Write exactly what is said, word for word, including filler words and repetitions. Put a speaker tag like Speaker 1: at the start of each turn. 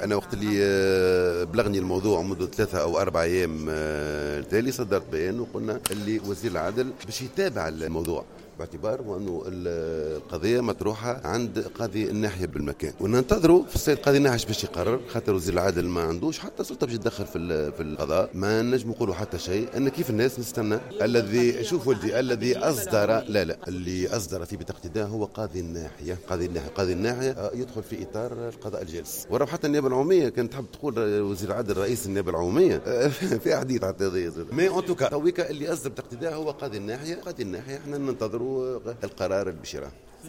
Speaker 1: أنا وقت اللي بلغني الموضوع منذ ثلاثة أو أربع أيام التالي صدرت بيان وقلنا اللي وزير العدل باش يتابع الموضوع، باعتبار أنه القضية مطروحة عند قاضي الناحية بالمكان، وننتظروا في السيد قاضي الناحية باش يقرر، خاطر وزير العدل ما عندوش حتى سلطة باش يتدخل في في القضاء. ما نجم نقولوا حتى شيء، أن كيف الناس نستنى الذي شوف ولدي الذي أصدر لا لا اللي أصدر في بطاقة اقتداء هو قاضي الناحية. قاضي الناحية قاضي الناحية يدخل في إطار القضاء الجالس، وراه حتى النيابة العمومية كانت تحب تقول وزير العدل رئيس النيابة العمومية في حديث حتى هذه مي أون توكا تويكا اللي أصدر بطاقة اقتداء هو قاضي الناحية. قاضي الناحية احنا ننتظروا القرار البشرة.